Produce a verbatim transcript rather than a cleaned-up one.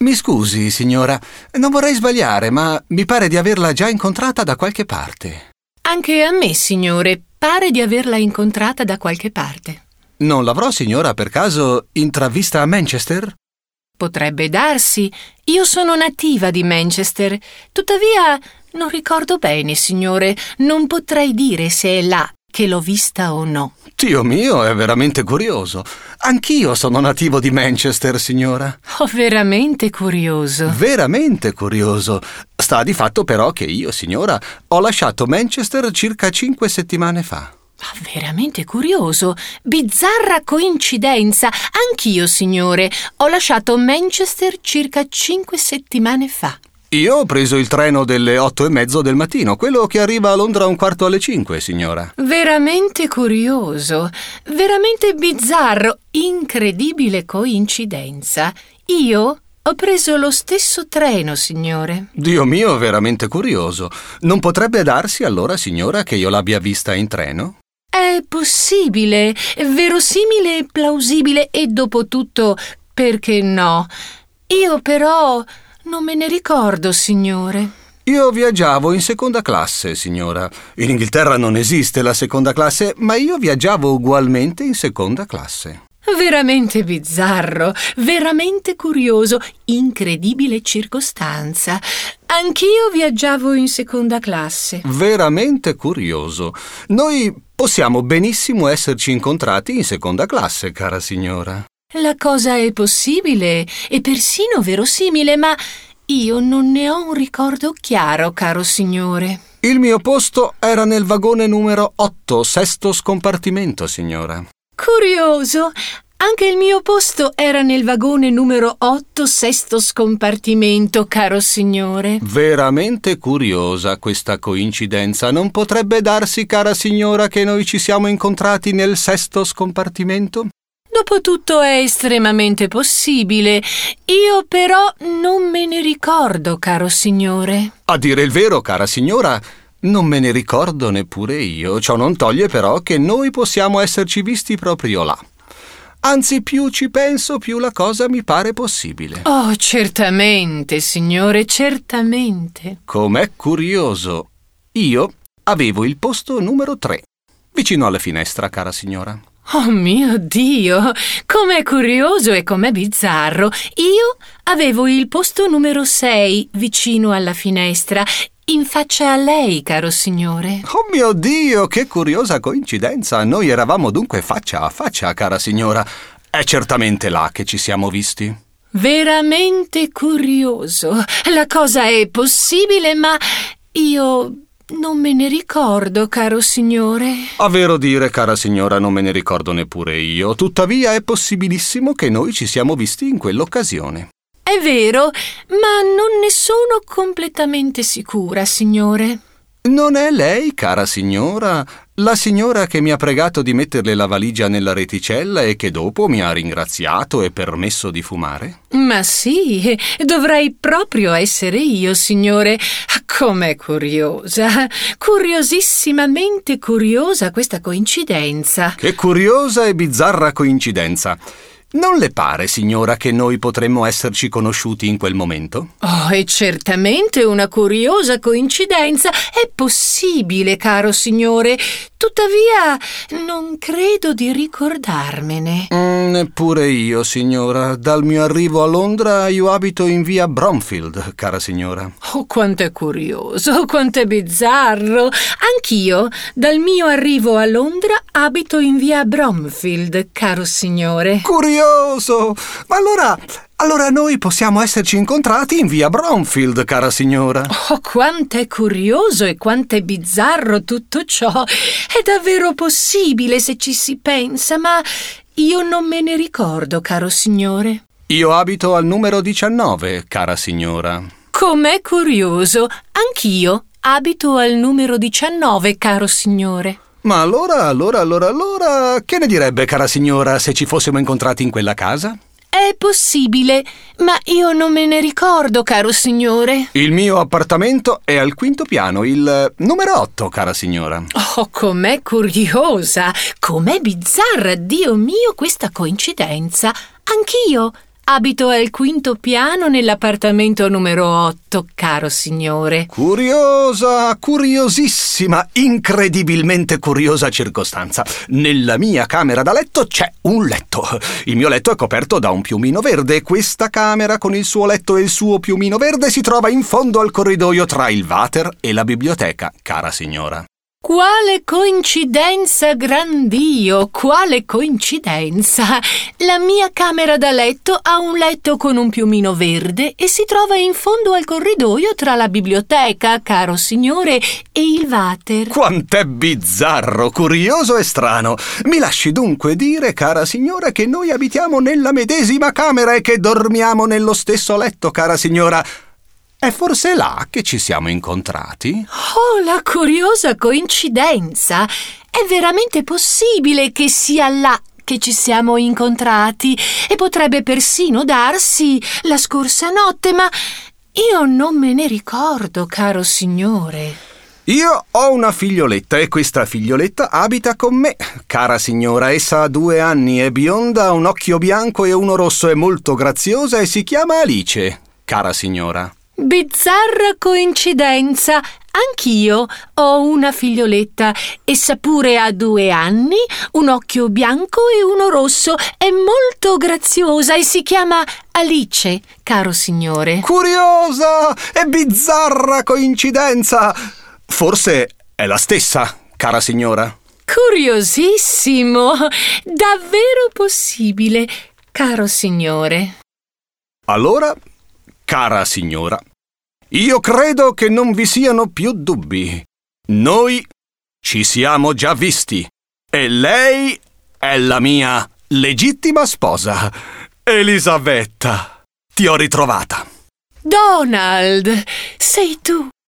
Mi scusi, signora, non vorrei sbagliare, ma mi pare di averla già incontrata da qualche parte. Anche a me, signore, pare di averla incontrata da qualche parte. Non l'avrò, signora, per caso intravista a Manchester? Potrebbe darsi. Io sono nativa di Manchester. Tuttavia, non ricordo bene, signore. Non potrei dire se è là che l'ho vista o no. Dio mio, è veramente curioso. Anch'io sono nativo di Manchester, signora. Oh, veramente curioso. Veramente curioso. Sta di fatto però che io, signora, ho lasciato Manchester circa cinque settimane fa. Ah, veramente curioso. Bizzarra coincidenza. Anch'io, signore, ho lasciato Manchester circa cinque settimane fa. Io ho preso il treno delle otto e mezzo del mattino, quello che arriva a Londra un quarto alle cinque, signora. Veramente curioso, veramente bizzarro, incredibile coincidenza. Io ho preso lo stesso treno, signore. Dio mio, veramente curioso. Non potrebbe darsi allora, signora, che io l'abbia vista in treno? È possibile, verosimile e plausibile e dopo tutto, perché no? Io però non me ne ricordo, signore. Io viaggiavo in seconda classe, signora. In Inghilterra non esiste la seconda classe, ma io viaggiavo ugualmente in seconda classe. Veramente bizzarro, veramente curioso, incredibile circostanza. Anch'io viaggiavo in seconda classe. Veramente curioso. Noi possiamo benissimo esserci incontrati in seconda classe, cara signora. La cosa è possibile e persino verosimile, ma io non ne ho un ricordo chiaro, caro signore. Il mio posto era nel vagone numero otto, sesto scompartimento, signora. Curioso! Anche il mio posto era nel vagone numero otto, sesto scompartimento, caro signore. Veramente curiosa questa coincidenza. Non potrebbe darsi, cara signora, che noi ci siamo incontrati nel sesto scompartimento? Dopotutto è estremamente possibile. Io però non me ne ricordo, caro signore. A dire il vero, cara signora, non me ne ricordo neppure io. Ciò non toglie però che noi possiamo esserci visti proprio là. Anzi, più ci penso, più la cosa mi pare possibile. Oh, certamente, signore, certamente. Com'è curioso. Io avevo il posto numero tre, vicino alla finestra, cara signora. Oh mio Dio, com'è curioso e com'è bizzarro. Io avevo il posto numero sei vicino alla finestra, in faccia a lei, caro signore. Oh mio Dio, che curiosa coincidenza. Noi eravamo dunque faccia a faccia, cara signora. È certamente là che ci siamo visti. Veramente curioso. La cosa è possibile, ma io non me ne ricordo, caro signore. A vero dire, cara signora, non me ne ricordo neppure io. Tuttavia è possibilissimo che noi ci siamo visti in quell'occasione. È vero, ma non ne sono completamente sicura, signore. Non è lei, cara signora, la signora che mi ha pregato di metterle la valigia nella reticella e che dopo mi ha ringraziato e permesso di fumare? Ma sì, dovrei proprio essere io, signore. Com'è curiosa, curiosissimamente curiosa questa coincidenza. Che curiosa e bizzarra coincidenza. Non le pare, signora, che noi potremmo esserci conosciuti in quel momento? Oh, è certamente una curiosa coincidenza. È possibile, caro signore. Tuttavia, non credo di ricordarmene. Mm, neppure io, signora. Dal mio arrivo a Londra io abito in via Bromfield, cara signora. Oh, quanto è curioso, quanto è bizzarro. Anch'io, dal mio arrivo a Londra, abito in via Bromfield, caro signore. Curioso! Ma allora, allora noi possiamo esserci incontrati in via Bromfield, cara signora. Oh, quanto è curioso e quanto è bizzarro tutto ciò. È davvero possibile se ci si pensa, ma io non me ne ricordo, caro signore. Io abito al numero diciannove, cara signora. Com'è curioso. Anch'io abito al numero diciannove, caro signore. Ma allora, allora, allora, allora, che ne direbbe, cara signora, se ci fossimo incontrati in quella casa? È possibile, ma io non me ne ricordo, caro signore. Il mio appartamento è al quinto piano, il numero otto, cara signora. Oh, com'è curiosa, com'è bizzarra, Dio mio, questa coincidenza. Anch'io Abito al quinto piano nell'appartamento numero otto, caro signore. Curiosa, curiosissima, incredibilmente curiosa circostanza. Nella mia camera da letto c'è un letto. Il mio letto è coperto da un piumino verde. Questa camera con il suo letto e il suo piumino verde si trova in fondo al corridoio tra il water e la biblioteca, cara signora. Quale coincidenza, gran Dio, quale coincidenza! La mia camera da letto ha un letto con un piumino verde e si trova in fondo al corridoio tra la biblioteca, caro signore, e il water. Quant'è bizzarro, curioso e strano! Mi lasci dunque dire, cara signora, che noi abitiamo nella medesima camera e che dormiamo nello stesso letto, cara signora. È forse là che ci siamo incontrati? Oh, la curiosa coincidenza! È veramente possibile che sia là che ci siamo incontrati e potrebbe persino darsi la scorsa notte, ma io non me ne ricordo, caro signore. Io ho una figlioletta e questa figlioletta abita con me. Cara signora, essa ha due anni, è bionda, ha un occhio bianco e uno rosso, è molto graziosa e si chiama Alice, cara signora. Bizzarra coincidenza! Anch'io ho una figlioletta. Essa pure ha due anni, un occhio bianco e uno rosso. È molto graziosa e si chiama Alice, caro signore. Curiosa e bizzarra coincidenza! Forse è la stessa, cara signora. Curiosissimo! Davvero possibile, caro signore. Allora, cara signora, io credo che non vi siano più dubbi. Noi ci siamo già visti e lei è la mia legittima sposa. Elisabetta, ti ho ritrovata. Donald, sei tu.